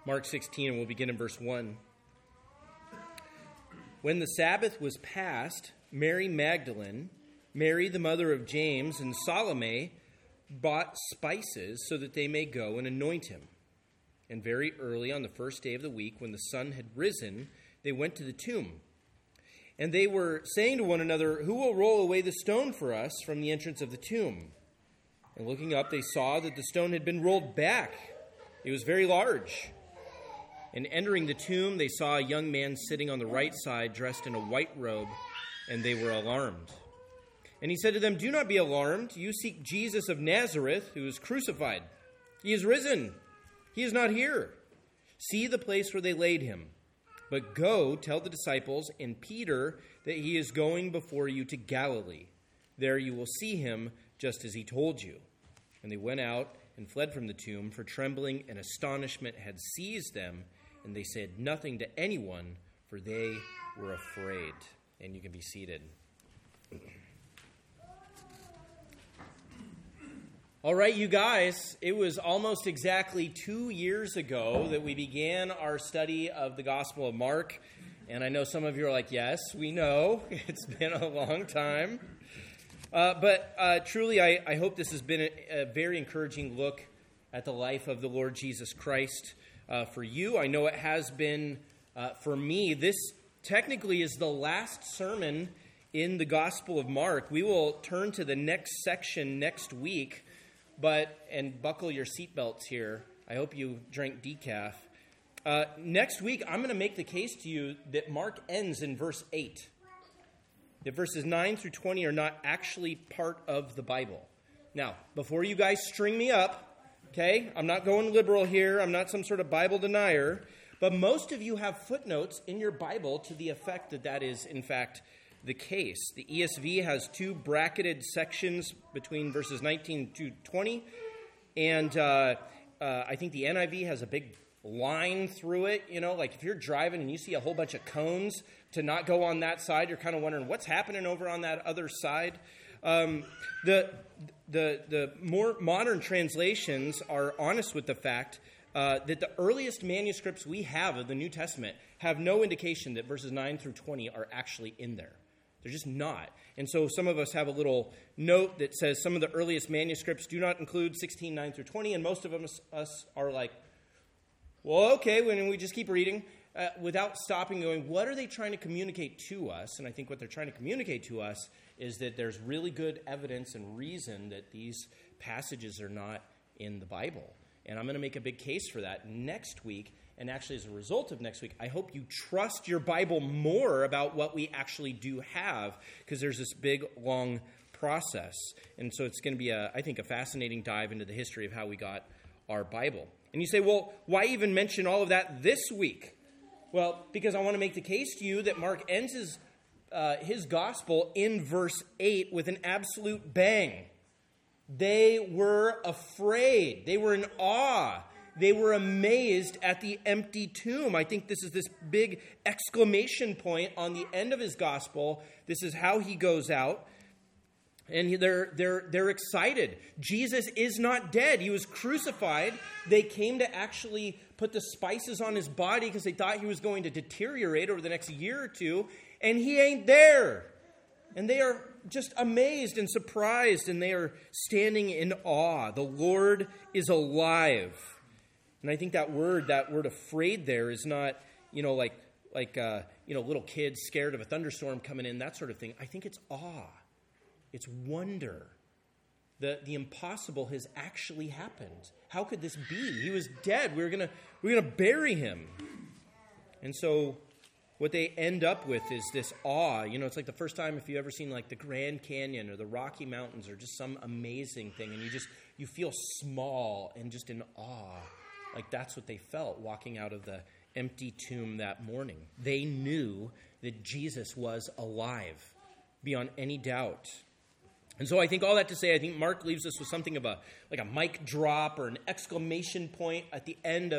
Mark 16, and we'll begin in verse 1. When the Sabbath was past, Mary Magdalene, Mary the mother of James, and Salome bought spices so that they may go and anoint him. And very early on the first day of the week, when the sun had risen, they went to the tomb. And they were saying to one another, "Who will roll away the stone for us from the entrance of the tomb?" And looking up, they saw that the stone had been rolled back. It was very large. And entering the tomb, they saw a young man sitting on the right side, dressed in a white robe, and they were alarmed. And he said to them, "Do not be alarmed. You seek Jesus of Nazareth, who is crucified. He is risen. He is not here. See the place where they laid him. But go, tell the disciples and Peter that he is going before you to Galilee. There you will see him, just as he told you." And they went out and fled from the tomb, for trembling and astonishment had seized them, and they said nothing to anyone, for they were afraid. And you can be seated. All right, you guys, it was almost exactly 2 years ago that we began our study of the Gospel of Mark. And I know some of you are like, yes, we know. It's been a long time. But truly, I hope this has been a very encouraging look at the life of the Lord Jesus Christ for you. I know it has been for me. This technically is the last sermon in the Gospel of Mark. We will turn to the next section next week, and buckle your seatbelts here. I hope you drank decaf. Next week, I'm going to make the case to you that Mark ends in verse 8. That verses 9 through 20 are not actually part of the Bible. Now, before you guys string me up, okay, I'm not going liberal here. I'm not some sort of Bible denier. But most of you have footnotes in your Bible to the effect that that is, in fact, the case. The ESV has 2 bracketed sections between verses 19 to 20. And I think the NIV has a big line through it. You know, like if you're driving and you see a whole bunch of cones to not go on that side, you're kind of wondering what's happening over on that other side. The more modern translations are honest with the fact that the earliest manuscripts we have of the New Testament have no indication that verses 9 through 20 are actually in there. They're just not. And so some of us have a little note that says some of the earliest manuscripts do not include 16, 9 through 20, and most of us are like, well, okay, when we just keep reading without stopping going, what are they trying to communicate to us? And I think what they're trying to communicate to us is that there's really good evidence and reason that these passages are not in the Bible. And I'm going to make a big case for that next week. And actually, as a result of next week, I hope you trust your Bible more about what we actually do have, because there's this big, long process. And so it's going to be, I think, a fascinating dive into the history of how we got our Bible. And you say, well, why even mention all of that this week? Well, because I want to make the case to you that Mark ends his gospel in verse 8 with an absolute bang. They were afraid. They were in awe. They were amazed at the empty tomb. I think this is this big exclamation point on the end of his gospel. This is how he goes out. And they're excited. Jesus is not dead. He was crucified. They came to actually put the spices on his body because they thought he was going to deteriorate over the next year or two. And he ain't there. And they are just amazed and surprised. And they are standing in awe. The Lord is alive. And I think that word afraid there is not, like little kids scared of a thunderstorm coming in, that sort of thing. I think it's awe. It's wonder. The impossible has actually happened. How could this be? He was dead. We're gonna bury him. And so what they end up with is this awe. It's like the first time if you've ever seen like the Grand Canyon or the Rocky Mountains or just some amazing thing, and you feel small and just in awe. Like that's what they felt walking out of the empty tomb that morning. They knew that Jesus was alive beyond any doubt. And so I think all that to say, I think Mark leaves us with something of a mic drop or an exclamation point at the end of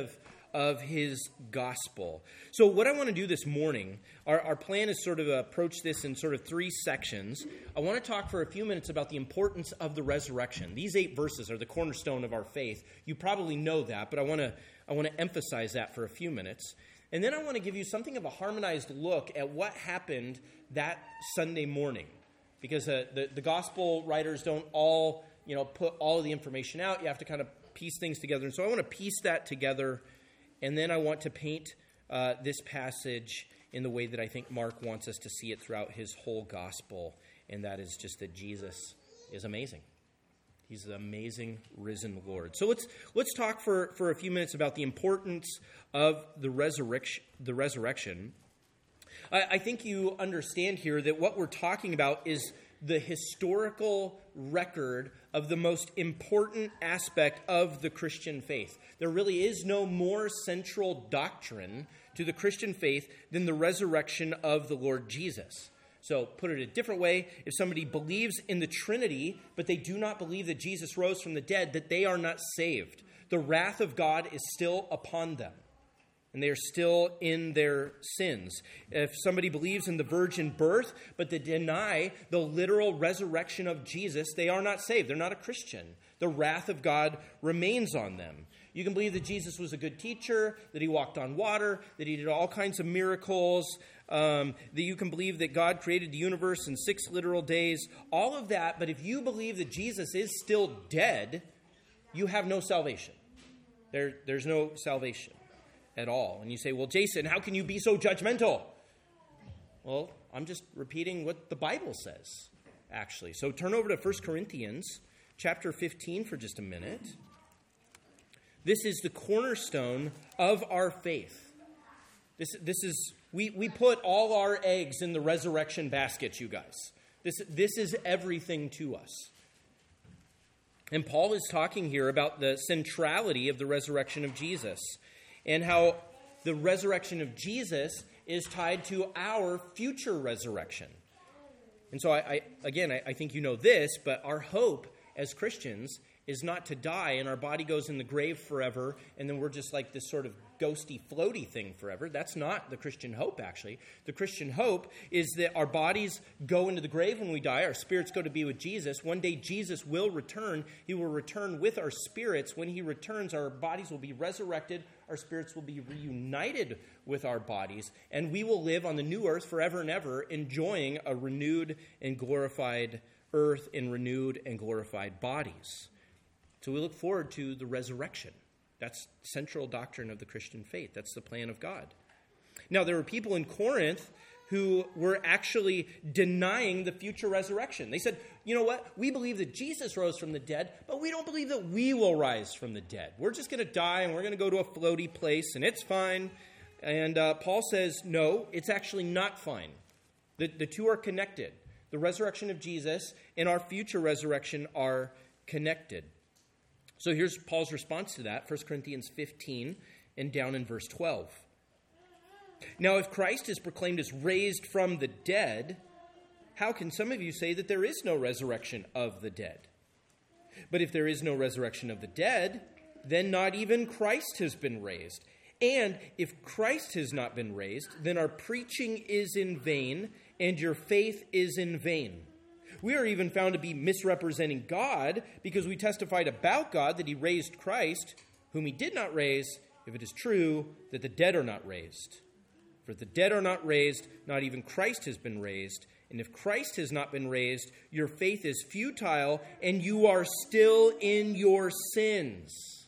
of his gospel. So what I want to do this morning, our plan is sort of approach this in sort of 3 sections. I want to talk for a few minutes about the importance of the resurrection. These 8 verses are the cornerstone of our faith. You probably know that, but I want to emphasize that for a few minutes. And then I want to give you something of a harmonized look at what happened that Sunday morning. Because the gospel writers don't all, put all of the information out. You have to kind of piece things together. And so I want to piece that together. And then I want to paint this passage in the way that I think Mark wants us to see it throughout his whole gospel. And that is just that Jesus is amazing. He's the amazing risen Lord. So let's talk for a few minutes about the importance of the resurrection. I think you understand here that what we're talking about is the historical record of the most important aspect of the Christian faith. There really is no more central doctrine to the Christian faith than the resurrection of the Lord Jesus. So, put it a different way, if somebody believes in the Trinity, but they do not believe that Jesus rose from the dead, that they are not saved. The wrath of God is still upon them, and they are still in their sins. If somebody believes in the virgin birth, but they deny the literal resurrection of Jesus, they are not saved. They're not a Christian. The wrath of God remains on them. You can believe that Jesus was a good teacher, that he walked on water, that he did all kinds of miracles, that you can believe that God created the universe in 6 literal days, all of that. But if you believe that Jesus is still dead, you have no salvation. There's no salvation at all. And you say, well, Jason, how can you be so judgmental? Well, I'm just repeating what the Bible says, actually. So turn over to 1 Corinthians chapter 15 for just a minute. This is the cornerstone of our faith. This is we put all our eggs in the resurrection basket, you guys. This is everything to us. And Paul is talking here about the centrality of the resurrection of Jesus and how the resurrection of Jesus is tied to our future resurrection. And so I think you know this, but our hope as Christians is not to die and our body goes in the grave forever and then we're just like this sort of ghosty, floaty thing forever. That's not the Christian hope, actually. The Christian hope is that our bodies go into the grave when we die. Our spirits go to be with Jesus. One day Jesus will return. He will return with our spirits. When he returns, our bodies will be resurrected. Our spirits will be reunited with our bodies. And we will live on the new earth forever and ever, enjoying a renewed and glorified earth and renewed and glorified bodies. So we look forward to the resurrection. That's central doctrine of the Christian faith. That's the plan of God. Now, there were people in Corinth who were actually denying the future resurrection. They said, you know what? We believe that Jesus rose from the dead, but we don't believe that we will rise from the dead. We're just going to die and we're going to go to a floaty place and it's fine. And Paul says, no, it's actually not fine. The two are connected. The resurrection of Jesus and our future resurrection are connected. So here's Paul's response to that, 1 Corinthians 15 and down in verse 12. Now, if Christ is proclaimed as raised from the dead, how can some of you say that there is no resurrection of the dead? But if there is no resurrection of the dead, then not even Christ has been raised. And if Christ has not been raised, then our preaching is in vain, and your faith is in vain. We are even found to be misrepresenting God because we testified about God that he raised Christ, whom he did not raise, if it is true that the dead are not raised. For if the dead are not raised, not even Christ has been raised. And if Christ has not been raised, your faith is futile and you are still in your sins.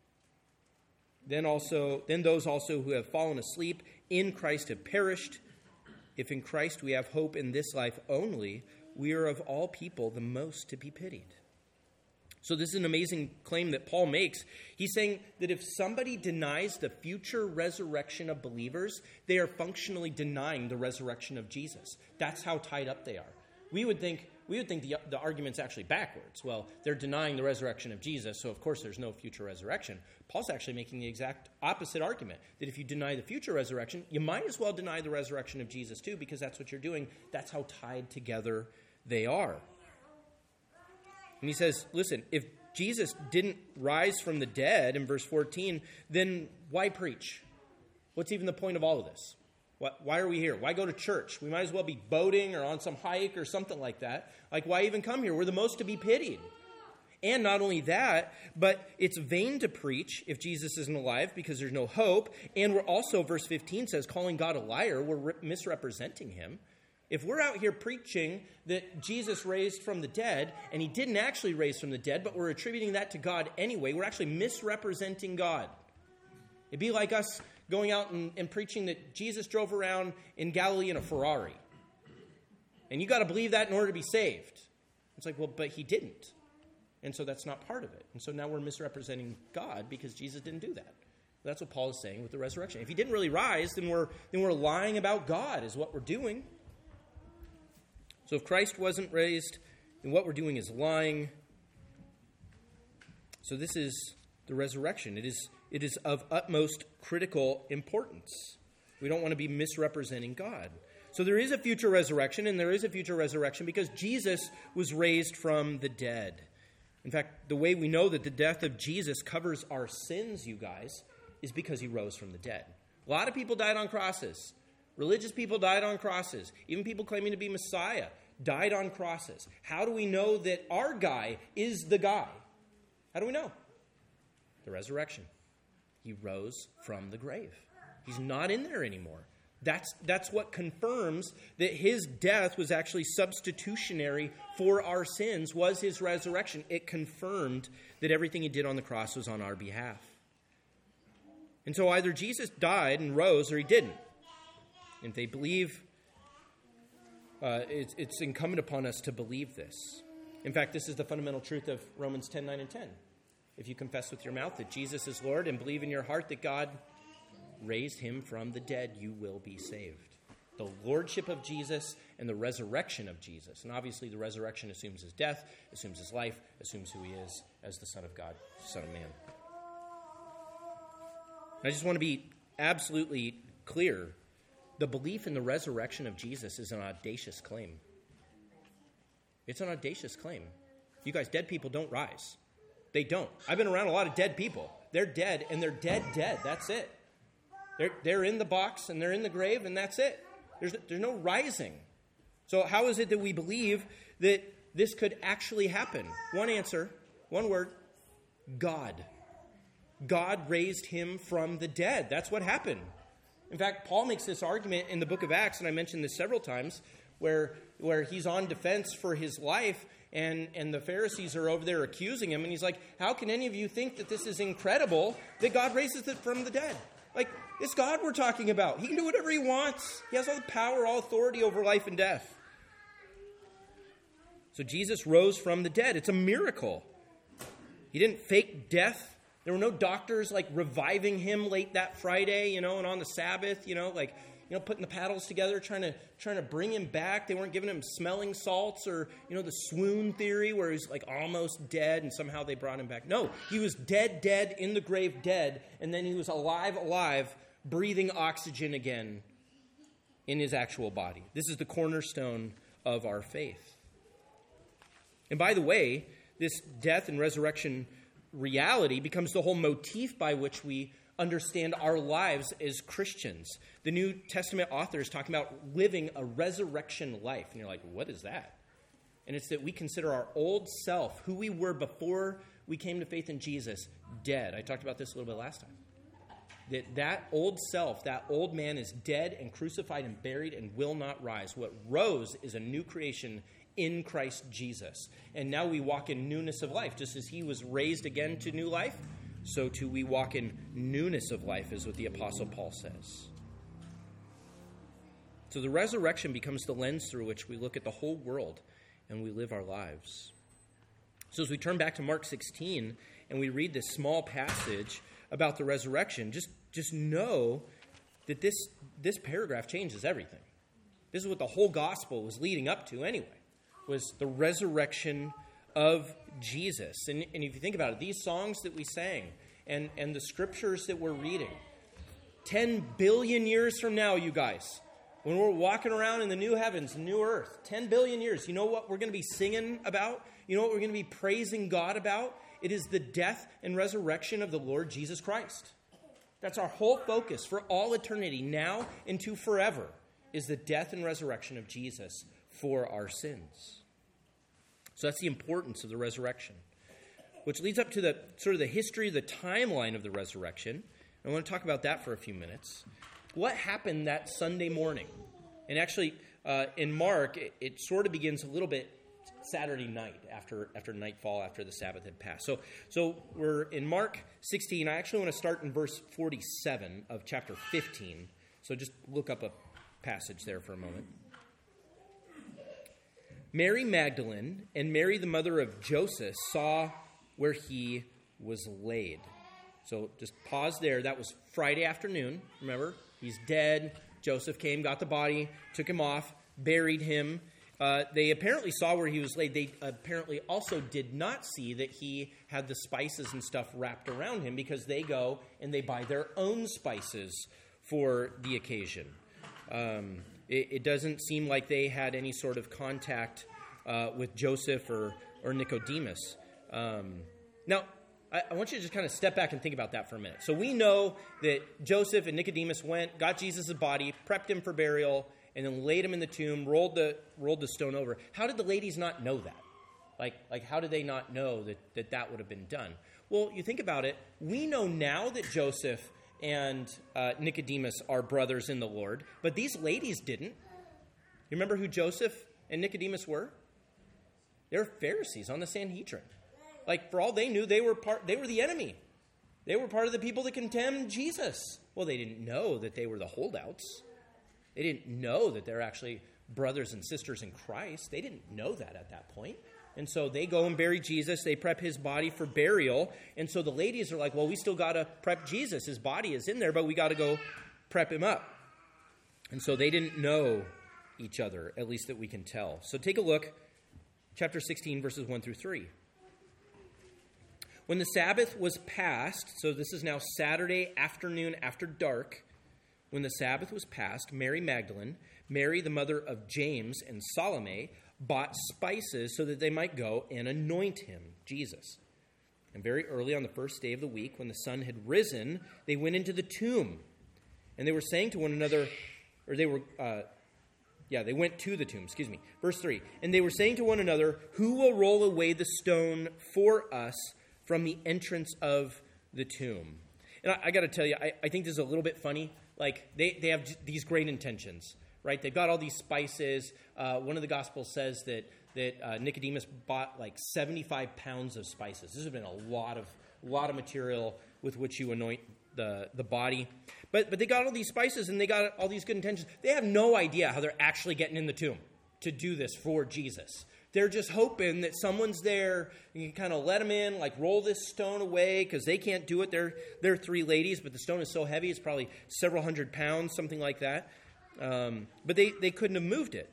Then those also who have fallen asleep in Christ have perished. If in Christ we have hope in this life only, we are of all people the most to be pitied. So this is an amazing claim that Paul makes. He's saying that if somebody denies the future resurrection of believers, they are functionally denying the resurrection of Jesus. That's how tied up they are. We would think the argument's actually backwards. Well, they're denying the resurrection of Jesus, so of course there's no future resurrection. Paul's actually making the exact opposite argument, that if you deny the future resurrection, you might as well deny the resurrection of Jesus too, because that's what you're doing. That's how tied together they are. And he says, listen, if Jesus didn't rise from the dead in verse 14, then why preach? What's even the point of all of this? Why are we here? Why go to church? We might as well be boating or on some hike or something like that. Like, why even come here? We're the most to be pitied. And not only that, but it's vain to preach if Jesus isn't alive because there's no hope. And we're also, verse 15 says, calling God a liar. We're misrepresenting him. If we're out here preaching that Jesus raised from the dead, and he didn't actually raise from the dead, but we're attributing that to God anyway, we're actually misrepresenting God. It'd be like us going out and preaching that Jesus drove around in Galilee in a Ferrari. And you got to believe that in order to be saved. It's like, well, but he didn't. And so that's not part of it. And so now we're misrepresenting God because Jesus didn't do that. That's what Paul is saying with the resurrection. If he didn't really rise, then we're lying about God is what we're doing. So if Christ wasn't raised, then what we're doing is lying. So this is the resurrection. It is of utmost critical importance. We don't want to be misrepresenting God. So there is a future resurrection, and there is a future resurrection because Jesus was raised from the dead. In fact, the way we know that the death of Jesus covers our sins, you guys, is because he rose from the dead. A lot of people died on crosses. Religious people died on crosses. Even people claiming to be Messiah died on crosses. How do we know that our guy is the guy? How do we know? The resurrection. He rose from the grave. He's not in there anymore. That's what confirms that his death was actually substitutionary for our sins, was his resurrection. It confirmed that everything he did on the cross was on our behalf. And so either Jesus died and rose or he didn't. And if they believe, it's incumbent upon us to believe this. In fact, this is the fundamental truth of Romans 10, 9, and 10. If you confess with your mouth that Jesus is Lord and believe in your heart that God raised him from the dead, you will be saved. The lordship of Jesus and the resurrection of Jesus. And obviously the resurrection assumes his death, assumes his life, assumes who he is as the Son of God, Son of Man. I just want to be absolutely clear. The belief in the resurrection of Jesus is an audacious claim. It's an audacious claim. You guys, dead people don't rise. They don't. I've been around a lot of dead people. They're dead, and they're dead. That's it. They're in the box, and they're in the grave, and that's it. There's no rising. So how is it that we believe that this could actually happen? One answer, one word, God. God raised him from the dead. That's what happened. In fact, Paul makes this argument in the book of Acts, and I mentioned this several times, where he's on defense for his life, and the Pharisees are over there accusing him, and he's like, how can any of you think that this is incredible, that God raises it from the dead? Like, it's God we're talking about. He can do whatever he wants. He has all the power, all authority over life and death. So Jesus rose from the dead. It's a miracle. He didn't fake death. There were no doctors like reviving him late that Friday, and on the Sabbath, putting the paddles together, trying to bring him back. They weren't giving him smelling salts or, the swoon theory where he's like almost dead and somehow they brought him back. No, he was dead, in the grave, dead. And then he was alive, breathing oxygen again in his actual body. This is the cornerstone of our faith. And by the way, this death and resurrection reality becomes the whole motif by which we understand our lives as Christians. The New Testament author is talking about living a resurrection life. And you're like, what is that? And it's that we consider our old self, who we were before we came to faith in Jesus, dead. I talked about this a little bit last time. That old self, that old man is dead and crucified and buried and will not rise. What rose is a new creation in Christ Jesus. And now we walk in newness of life. Just as he was raised again to new life, so too we walk in newness of life, is what the Apostle Paul says. So the resurrection becomes the lens through which we look at the whole world and we live our lives. So as we turn back to Mark 16 and we read this small passage about the resurrection, just know that this paragraph changes everything. This is what the whole gospel was leading up to anyway, was the resurrection of Jesus. And if you think about it, these songs that we sang and the scriptures that we're reading, 10 billion years from now, you guys, when we're walking around in the new heavens, new earth, 10 billion years, you know what we're going to be singing about? You know what we're going to be praising God about? It is the death and resurrection of the Lord Jesus Christ. That's our whole focus for all eternity, now and to forever, is the death and resurrection of Jesus for our sins. So that's the importance of the resurrection, which leads up to the sort of the history, the timeline of the resurrection. I want to talk about that for a few minutes. What happened that Sunday morning? And actually, in Mark, it sort of begins a little bit Saturday night after nightfall, after the Sabbath had passed. So we're in Mark 16. I actually want to start in verse 47 of chapter 15. So just look up a passage there for a moment. Mary Magdalene and Mary, the mother of Joseph, saw where he was laid. So just pause there. That was Friday afternoon. Remember, he's dead. Joseph came, got the body, took him off, buried him. They apparently saw where he was laid. They apparently also did not see that he had the spices and stuff wrapped around him, because they go and they buy their own spices for the occasion. It doesn't seem like they had any sort of contact with Joseph or Nicodemus. Now, I want you to just kind of step back and think about that for a minute. So we know that Joseph and Nicodemus went, got Jesus' body, prepped him for burial, and then laid him in the tomb, rolled the stone over. How did the ladies not know that? Like how did they not know that would have been done? Well, you think about it. We know now that Joseph and Nicodemus are brothers in the Lord, but these ladies didn't. You remember who Joseph and Nicodemus were? They were Pharisees on the Sanhedrin. Like, for all they knew, they were the enemy. They were part of the people that condemned Jesus. Well, they didn't know that they were the holdouts. They didn't know that they're actually brothers and sisters in Christ. They didn't know that at that point. And so they go and bury Jesus. They prep his body for burial. And so the ladies are like, well, we still got to prep Jesus. His body is in there, but we got to go prep him up. And so they didn't know each other, at least that we can tell. So take a look, chapter 16, verses 1 through 3. When the Sabbath was past, so this is now Saturday afternoon after dark, when the Sabbath was past, Mary Magdalene, Mary the mother of James, and Salome bought spices so that they might go and anoint him, Jesus. And very early on the first day of the week, when the sun had risen, they went into the tomb. And they were saying to one another, they went to the tomb, Verse 3, and they were saying to one another, who will roll away the stone for us from the entrance of the tomb? And I got to tell you, I think this is a little bit funny. Like, they have these great intentions, right? They've got all these spices. One of the Gospels says that Nicodemus bought like 75 pounds of spices. This has been a lot of material with which you anoint the body. But they got all these spices and they got all these good intentions. They have no idea how they're actually getting in the tomb to do this for Jesus. They're just hoping that someone's there and you can kind of let them in, like roll this stone away, because they can't do it. They're three ladies, but the stone is so heavy, it's probably several hundred pounds, something like that. But they couldn't have moved it.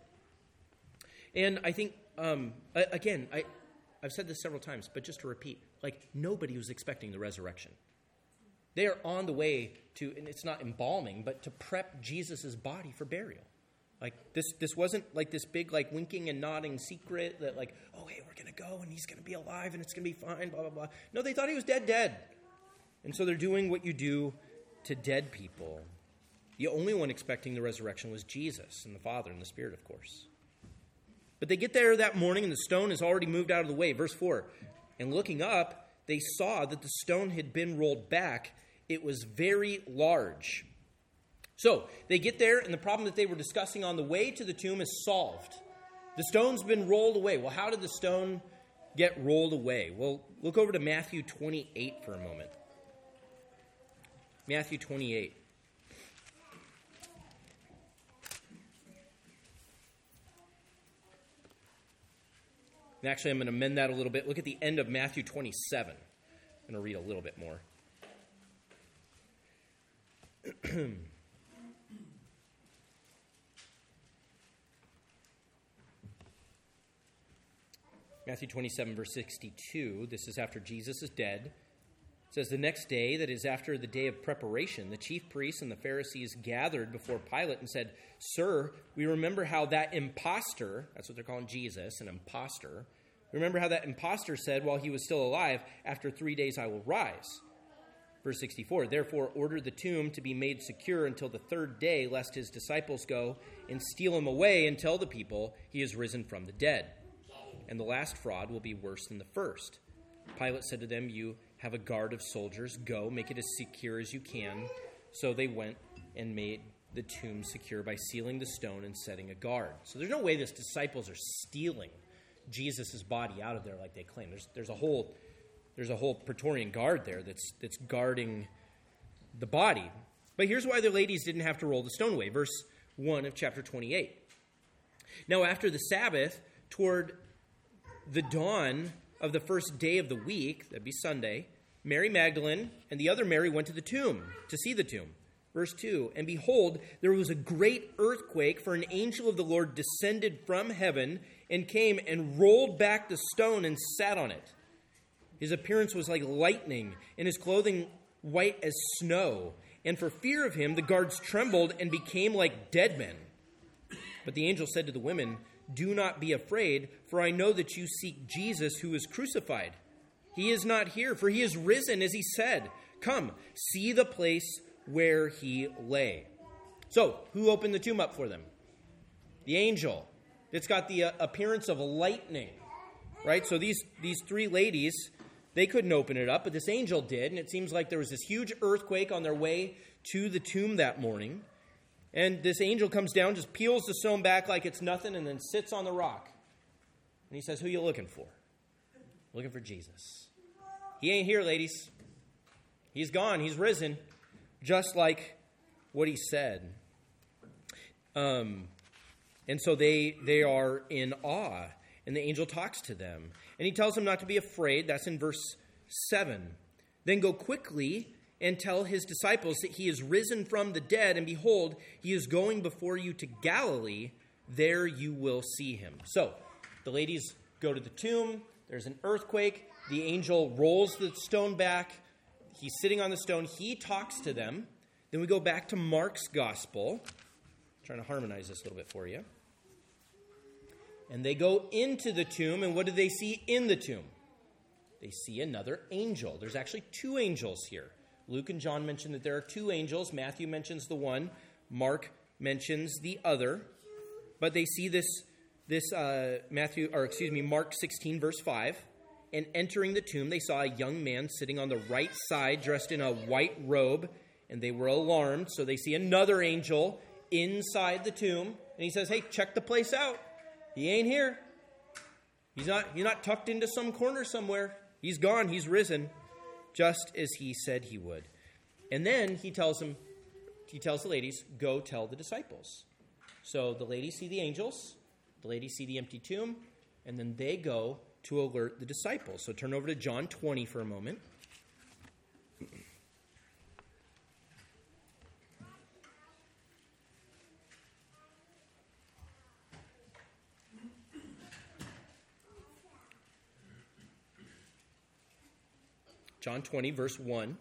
And I think, again, I've said this several times, but just to repeat, like nobody was expecting the resurrection. They are on the way to, and it's not embalming, but to prep Jesus' body for burial. Like, this wasn't like this big, like, winking and nodding secret that, like, oh, hey, we're going to go and he's going to be alive and it's going to be fine, blah, blah, blah. No, they thought he was dead. And so they're doing what you do to dead people. The only one expecting the resurrection was Jesus and the Father and the Spirit, of course. But they get there that morning and the stone is already moved out of the way. Verse 4, and looking up, they saw that the stone had been rolled back. It was very large. So they get there, and the problem that they were discussing on the way to the tomb is solved. The stone's been rolled away. Well, how did the stone get rolled away? Well, look over to Matthew 28 for a moment. Matthew 28. And actually, I'm going to amend that a little bit. Look at the end of Matthew 27. I'm going to read a little bit more. Matthew 27, verse 62, this is after Jesus is dead. It says, the next day, that is after the day of preparation, the chief priests and the Pharisees gathered before Pilate and said, Sir, we remember how that impostor, that's what they're calling Jesus, an impostor, Remember how that impostor said while he was still alive, after 3 days I will rise. Verse 64, therefore order the tomb to be made secure until the third day, lest his disciples go and steal him away and tell the people he is risen from the dead. And the last fraud will be worse than the first. Pilate said to them, you have a guard of soldiers. Go, make it as secure as you can. So they went and made the tomb secure by sealing the stone and setting a guard. So there's no way the disciples are stealing Jesus' body out of there like they claim. There's a whole Praetorian guard there that's guarding the body. But here's why the ladies didn't have to roll the stone away. Verse 1 of chapter 28. Now after the Sabbath, toward the dawn of the first day of the week, that'd be Sunday, Mary Magdalene and the other Mary went to the tomb to see the tomb. Verse 2, and behold, there was a great earthquake, for an angel of the Lord descended from heaven and came and rolled back the stone and sat on it. His appearance was like lightning, and his clothing white as snow. And for fear of him, the guards trembled and became like dead men. But the angel said to the women, do not be afraid, for I know that you seek Jesus who was crucified. He is not here, for he is risen, as he said. Come, see the place where he lay. So, who opened the tomb up for them? The angel. It's got the appearance of lightning, right? So these three ladies, they couldn't open it up, but this angel did, and it seems like there was this huge earthquake on their way to the tomb that morning. And this angel comes down, just peels the stone back like it's nothing, and then sits on the rock. And he says, who are you looking for? Looking for Jesus. He ain't here, ladies. He's gone. He's risen. Just like what he said. And so they are in awe. And the angel talks to them. And he tells them not to be afraid. That's in verse 7. Then go quickly and tell his disciples that he is risen from the dead, and behold, he is going before you to Galilee. There you will see him. So, the ladies go to the tomb. There's an earthquake. The angel rolls the stone back. He's sitting on the stone. He talks to them. Then we go back to Mark's gospel. I'm trying to harmonize this a little bit for you. And they go into the tomb, and what do they see in the tomb? They see another angel. There's actually two angels here. Luke and John mention that there are two angels. Matthew mentions the one. Mark mentions the other. But they see Mark 16, verse 5. And entering the tomb, they saw a young man sitting on the right side, dressed in a white robe, and they were alarmed. So they see another angel inside the tomb, and he says, hey, check the place out. He ain't here. He's not tucked into some corner somewhere. He's gone. He's risen, just as he said he would. And then he tells the ladies, go tell the disciples. So the ladies see the angels, the ladies see the empty tomb, and then they go to alert the disciples. So turn over to John 20 for a moment. John 20, verse 1.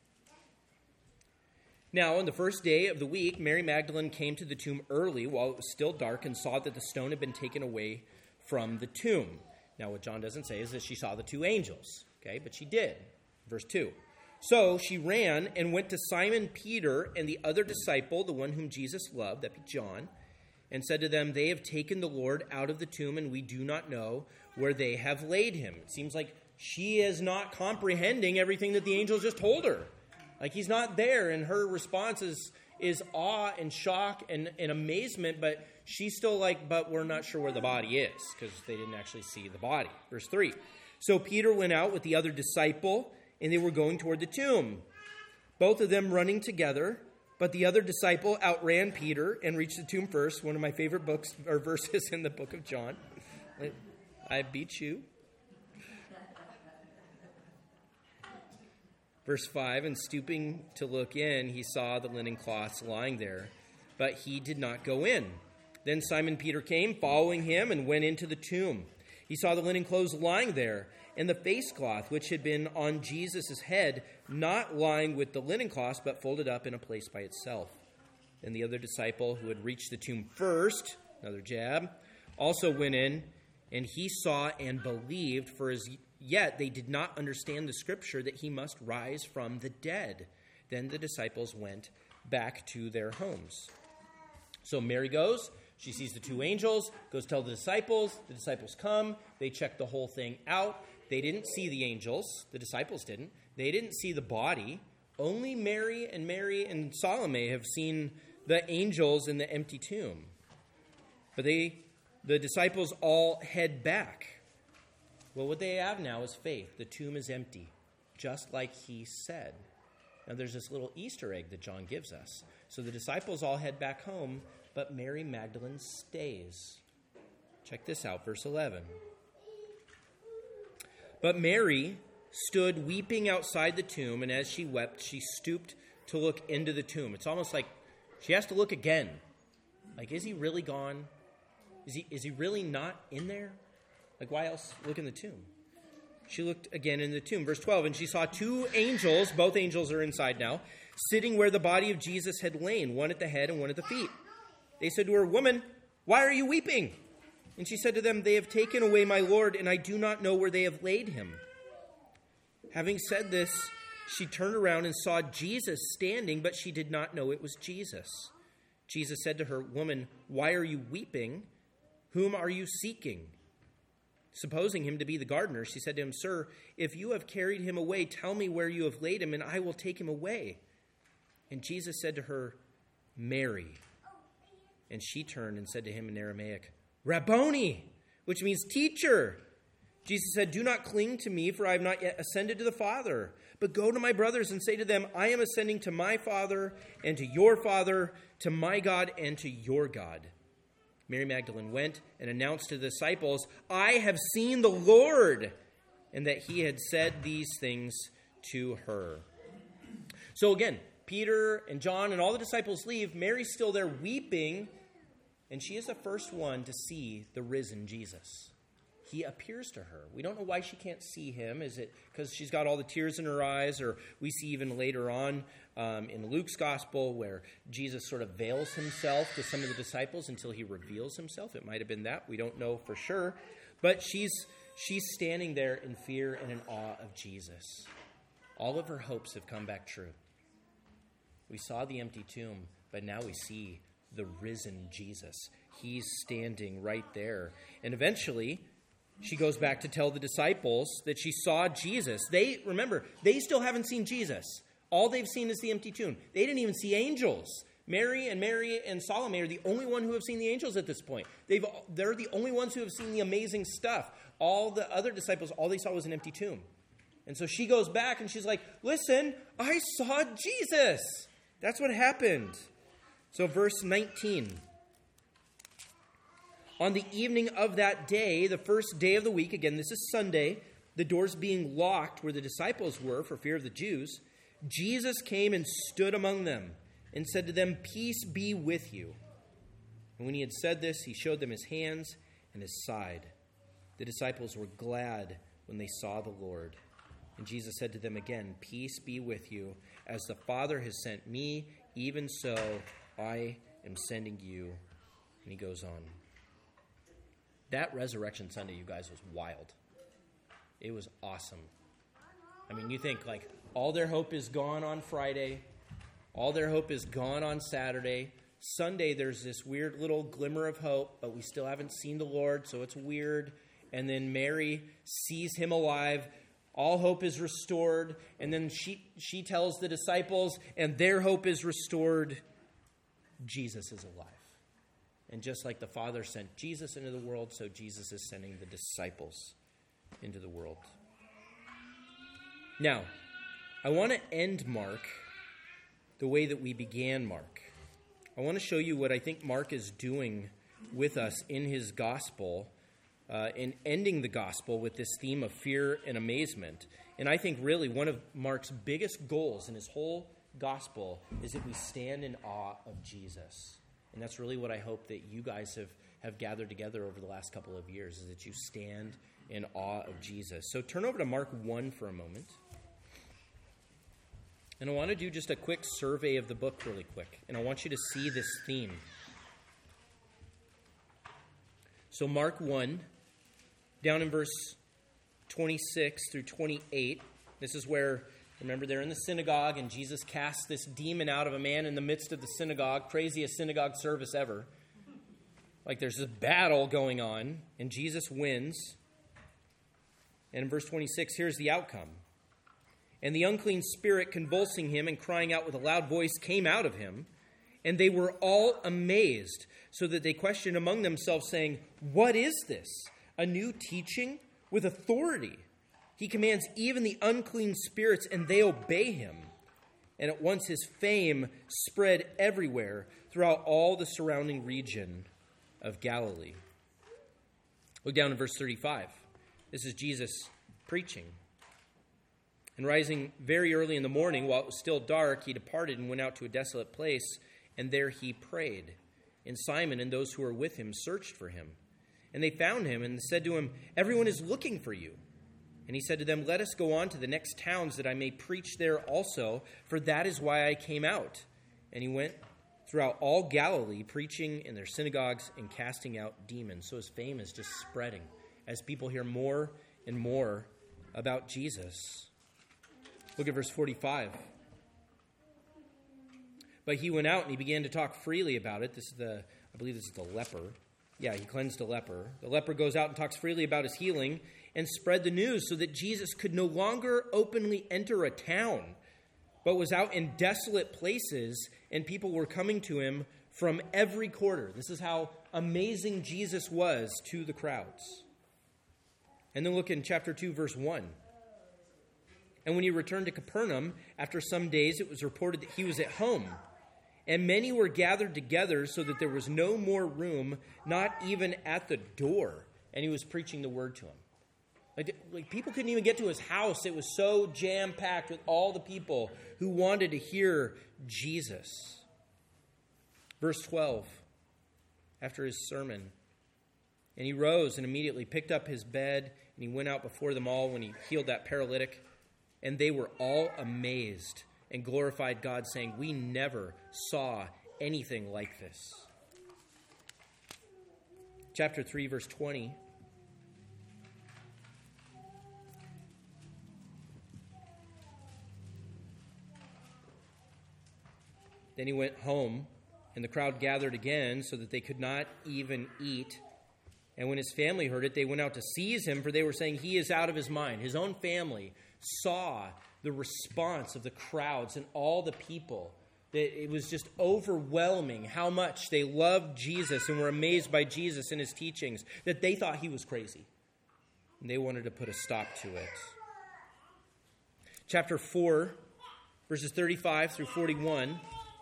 Now, on the first day of the week, Mary Magdalene came to the tomb early while it was still dark and saw that the stone had been taken away from the tomb. Now, what John doesn't say is that she saw the two angels, okay? But she did. Verse 2. So she ran and went to Simon Peter and the other disciple, the one whom Jesus loved, that'd be John, and said to them, they have taken the Lord out of the tomb, and we do not know where they have laid him. It seems like she is not comprehending everything that the angel just told her. Like he's not there, and her response is awe and shock and amazement, but she's still like, but we're not sure where the body is, because they didn't actually see the body. Verse 3. So Peter went out with the other disciple, and they were going toward the tomb, both of them running together, but the other disciple outran Peter and reached the tomb first, one of my favorite books or verses in the book of John. I beat you. Verse 5, and stooping to look in, he saw the linen cloths lying there, but he did not go in. Then Simon Peter came, following him, and went into the tomb. He saw the linen clothes lying there, and the face cloth which had been on Jesus' head, not lying with the linen cloths, but folded up in a place by itself. Then the other disciple who had reached the tomb first, another jab, also went in, And he saw and believed, for as yet they did not understand the scripture that he must rise from the dead. Then the disciples went back to their homes. So Mary goes, she sees the two angels, goes tell the disciples come, they check the whole thing out. They didn't see the angels, the disciples didn't. They didn't see the body. Only Mary and Salome have seen the angels in the empty tomb. But the disciples all head back. Well, what they have now is faith. The tomb is empty, just like he said. Now, there's this little Easter egg that John gives us. So the disciples all head back home, but Mary Magdalene stays. Check this out, verse 11. But Mary stood weeping outside the tomb, and as she wept, she stooped to look into the tomb. It's almost like she has to look again. Like, is he really gone? Is he really not in there? Like, why else look in the tomb? She looked again in the tomb. Verse 12, and she saw two angels, both angels are inside now, sitting where the body of Jesus had lain, one at the head and one at the feet. They said to her, "Woman, why are you weeping?" And she said to them, "They have taken away my Lord, and I do not know where they have laid him." Having said this, she turned around and saw Jesus standing, but she did not know it was Jesus. Jesus said to her, "Woman, why are you weeping? Whom are you seeking?" Supposing him to be the gardener, she said to him, "Sir, if you have carried him away, tell me where you have laid him, and I will take him away." And Jesus said to her, "Mary." And she turned and said to him in Aramaic, "Rabboni," which means teacher. Jesus said, "Do not cling to me, for I have not yet ascended to the Father. But go to my brothers and say to them, I am ascending to my Father and to your Father, to my God and to your God." Mary Magdalene went and announced to the disciples, "I have seen the Lord," and that he had said these things to her. So again, Peter and John and all the disciples leave. Mary's still there weeping, and she is the first one to see the risen Jesus. He appears to her. We don't know why she can't see him. Is it because she's got all the tears in her eyes? Or we see even later on in Luke's gospel where Jesus sort of veils himself to some of the disciples until he reveals himself. It might have been that. We don't know for sure. But she's standing there in fear and in awe of Jesus. All of her hopes have come back true. We saw the empty tomb, but now we see the risen Jesus. He's standing right there. And eventually, she goes back to tell the disciples that she saw Jesus. They still haven't seen Jesus. All they've seen is the empty tomb. They didn't even see angels. Mary and Salome are the only one who have seen the angels at this point. They're the only ones who have seen the amazing stuff. All the other disciples, all they saw was an empty tomb. And so she goes back and she's like, "Listen, I saw Jesus." That's what happened. So verse 19. On the evening of that day, the first day of the week, again, this is Sunday, the doors being locked where the disciples were for fear of the Jews, Jesus came and stood among them and said to them, "Peace be with you." And when he had said this, he showed them his hands and his side. The disciples were glad when they saw the Lord. And Jesus said to them again, "Peace be with you. As the Father has sent me, even so I am sending you." And he goes on. That Resurrection Sunday, you guys, was wild. It was awesome. I mean, you think, like, all their hope is gone on Friday. All their hope is gone on Saturday. Sunday, there's this weird little glimmer of hope, but we still haven't seen the Lord, so it's weird. And then Mary sees him alive. All hope is restored. And then she tells the disciples, and their hope is restored. Jesus is alive. And just like the Father sent Jesus into the world, so Jesus is sending the disciples into the world. Now, I want to end Mark the way that we began Mark. I want to show you what I think Mark is doing with us in his gospel, in ending the gospel with this theme of fear and amazement. And I think really one of Mark's biggest goals in his whole gospel is that we stand in awe of Jesus. And that's really what I hope that you guys have gathered together over the last couple of years, is that you stand in awe of Jesus. So turn over to Mark 1 for a moment. And I want to do just a quick survey of the book really quick. And I want you to see this theme. So Mark 1, Down in verse 26 through 28, this is where, remember, they're in the synagogue, and Jesus casts this demon out of a man in the midst of the synagogue. Craziest synagogue service ever. Like there's this battle going on, and Jesus wins. And in verse 26, here's the outcome. And the unclean spirit, convulsing him and crying out with a loud voice, came out of him. And they were all amazed, so that they questioned among themselves, saying, "What is this? A new teaching with authority? He commands even the unclean spirits, and they obey him." And at once his fame spread everywhere throughout all the surrounding region of Galilee. Look down in verse 35. This is Jesus preaching. And rising very early in the morning, while it was still dark, he departed and went out to a desolate place, and there he prayed. And Simon and those who were with him searched for him. And they found him and said to him, "Everyone is looking for you." And he said to them, "Let us go on to the next towns, that I may preach there also, for that is why I came out." And he went throughout all Galilee, preaching in their synagogues and casting out demons. So his fame is just spreading as people hear more and more about Jesus. Look at verse 45. But he went out and he began to talk freely about it. I believe this is the leper. Yeah, he cleansed a leper. The leper goes out and talks freely about his healing and spread the news, so that Jesus could no longer openly enter a town, but was out in desolate places, and people were coming to him from every quarter. This is how amazing Jesus was to the crowds. And then look in chapter 2, verse 1. And when he returned to Capernaum, after some days, it was reported that he was at home. And many were gathered together, so that there was no more room, not even at the door. And he was preaching the word to them. Like people couldn't even get to his house. It was so jam-packed with all the people who wanted to hear Jesus. Verse 12, after his sermon. And he rose and immediately picked up his bed, and he went out before them all when he healed that paralytic. And they were all amazed and glorified God, saying, "We never saw anything like this." Chapter 3, verse 20. Then he went home, and the crowd gathered again, so that they could not even eat. And when his family heard it, they went out to seize him, for they were saying, "He is out of his mind." His own family saw the response of the crowds and all the people. That it was just overwhelming how much they loved Jesus and were amazed by Jesus and his teachings, that they thought he was crazy. And they wanted to put a stop to it. Chapter 4, verses 35 through 41.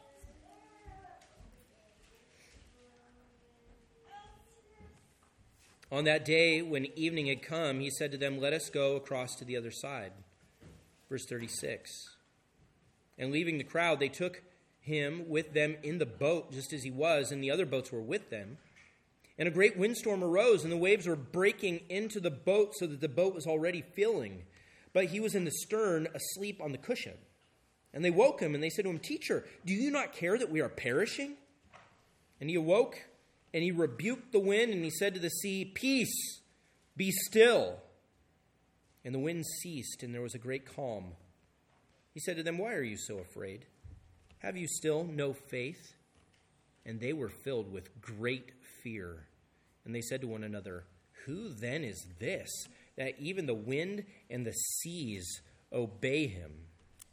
On that day, when evening had come, he said to them, "Let us go across to the other side." Verse 36. And leaving the crowd, they took him with them in the boat, just as he was, and the other boats were with them. And a great windstorm arose, and the waves were breaking into the boat, so that the boat was already filling. But he was in the stern, asleep on the cushion. And they woke him, and they said to him, "Teacher, do you not care that we are perishing?" And he awoke, and he rebuked the wind, and he said to the sea, "Peace, be still." And the wind ceased, and there was a great calm. He said to them, "Why are you so afraid? Have you still no faith?" And they were filled with great fear. And they said to one another, "Who then is this, that even the wind and the seas obey him?"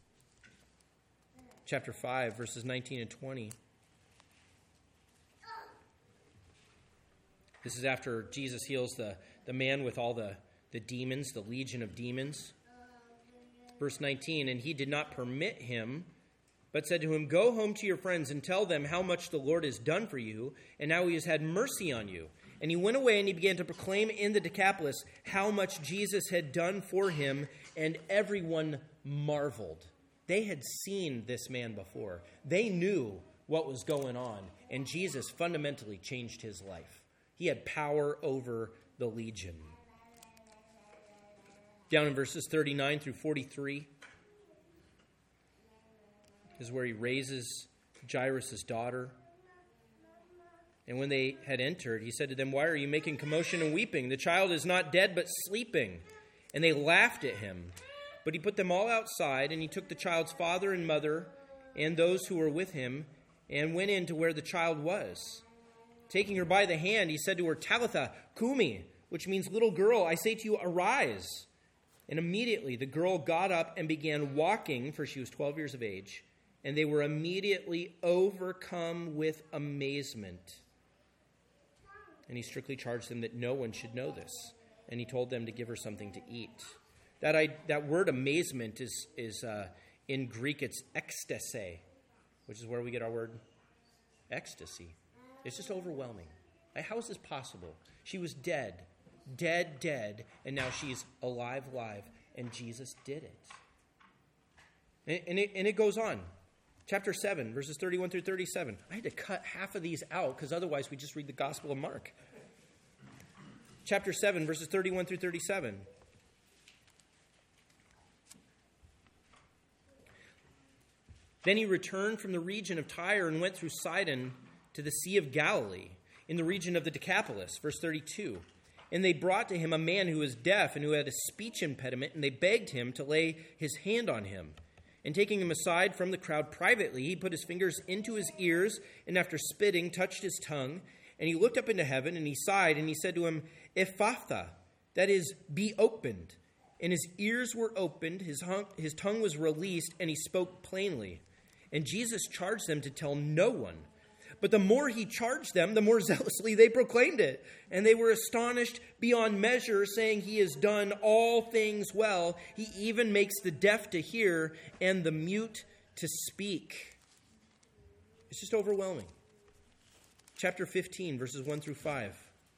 Chapter 5, verses 19 and 20. This is after Jesus heals the man with all the demons, the legion of demons. Verse 19, and he did not permit him, but said to him, "Go home to your friends and tell them how much the Lord has done for you, and how he has had mercy on you." And he went away and he began to proclaim in the Decapolis how much Jesus had done for him, and everyone marveled. They had seen this man before. They knew what was going on, and Jesus fundamentally changed his life. He had power over the legion. Down in verses 39 through 43 is where he raises Jairus' daughter. And when they had entered, he said to them, "Why are you making commotion and weeping? The child is not dead, but sleeping." And they laughed at him. But he put them all outside, and he took the child's father and mother and those who were with him, and went in to where the child was. Taking her by the hand, he said to her, "Talitha cumi," which means, "Little girl, I say to you, arise." And immediately the girl got up and began walking, for she was 12 years of age. And they were immediately overcome with amazement. And he strictly charged them that no one should know this. And he told them to give her something to eat. That word amazement is in Greek, it's ekstase, which is where we get our word ecstasy. It's just overwhelming. How is this possible? She was dead, and now she's alive, and Jesus did it. And it goes on. Chapter 7, verses 31 through 37. I had to cut half of these out because otherwise we just read the Gospel of Mark. Chapter 7, verses 31 through 37. Then he returned from the region of Tyre and went through Sidon to the Sea of Galilee, in the region of the Decapolis. Verse 32. And they brought to him a man who was deaf and who had a speech impediment, and they begged him to lay his hand on him. And taking him aside from the crowd privately, he put his fingers into his ears, and after spitting, touched his tongue. And he looked up into heaven, and he sighed, and he said to him, "Ephphatha," that is, "be opened." And his ears were opened, his tongue was released, and he spoke plainly. And Jesus charged them to tell no one. But the more he charged them, the more zealously they proclaimed it. And they were astonished beyond measure, saying, "He has done all things well. He even makes the deaf to hear and the mute to speak." It's just overwhelming. Chapter 15, verses 1 through 5.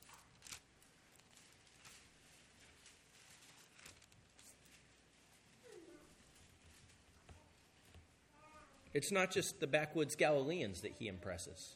It's not just the backwoods Galileans that he impresses.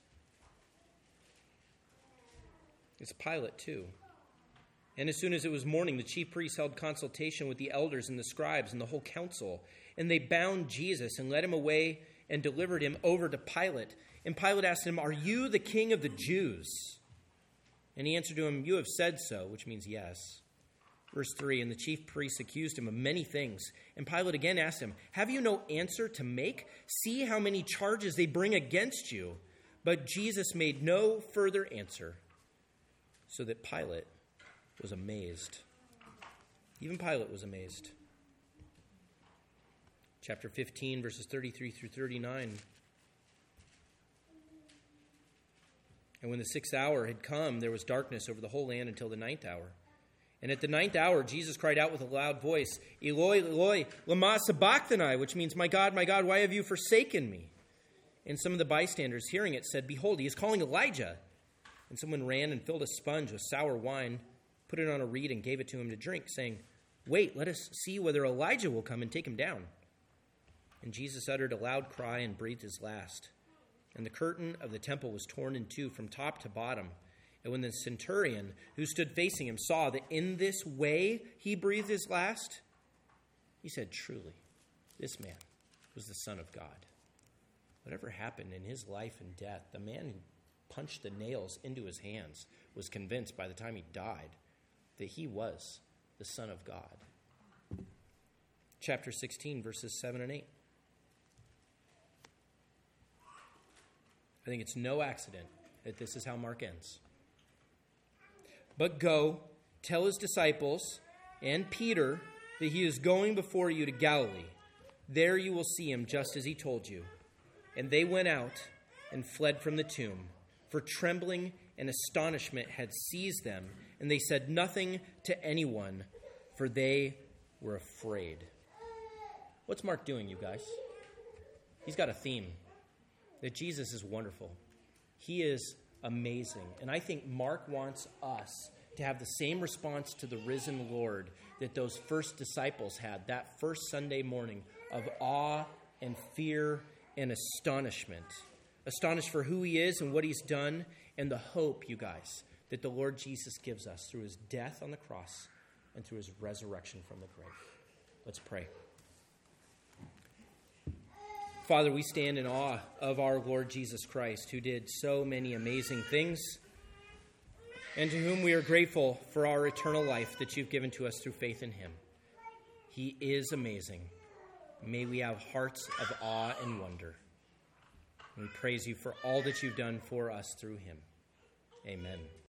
It's Pilate, too. And as soon as it was morning, the chief priests held consultation with the elders and the scribes and the whole council. And they bound Jesus and led him away and delivered him over to Pilate. And Pilate asked him, "Are you the king of the Jews?" And he answered to him, "You have said so," which means yes. Verse 3, and the chief priests accused him of many things. And Pilate again asked him, "Have you no answer to make? See how many charges they bring against you." But Jesus made no further answer, so that Pilate was amazed. Even Pilate was amazed. Chapter 15, verses 33 through 39. And when the 6th hour had come, there was darkness over the whole land until the 9th hour. And at the 9th hour, Jesus cried out with a loud voice, "Eloi, Eloi, lama sabachthani," which means, my God, why have you forsaken me?" And some of the bystanders, hearing it, said, "Behold, he is calling Elijah." And someone ran and filled a sponge with sour wine, put it on a reed, and gave it to him to drink, saying, "Wait, let us see whether Elijah will come and take him down." And Jesus uttered a loud cry and breathed his last. And the curtain of the temple was torn in two from top to bottom. And when the centurion who stood facing him saw that in this way he breathed his last, he said, "Truly, this man was the Son of God." Whatever happened in his life and death, the man who punched the nails into his hands was convinced by the time he died that he was the Son of God. Chapter 16, verses 7 and 8. I think it's no accident that this is how Mark ends. "But go, tell his disciples and Peter that he is going before you to Galilee. There you will see him just as he told you." And they went out and fled from the tomb, for trembling and astonishment had seized them, and they said nothing to anyone, for they were afraid. What's Mark doing, you guys? He's got a theme, that Jesus is wonderful. He is amazing. And I think Mark wants us to have the same response to the risen Lord that those first disciples had that first Sunday morning of awe and fear and astonishment. Astonished for who he is and what he's done, and the hope, you guys, that the Lord Jesus gives us through his death on the cross and through his resurrection from the grave. Let's pray. Father, we stand in awe of our Lord Jesus Christ, who did so many amazing things, and to whom we are grateful for our eternal life that you've given to us through faith in him. He is amazing. May we have hearts of awe and wonder. We praise you for all that you've done for us through him. Amen.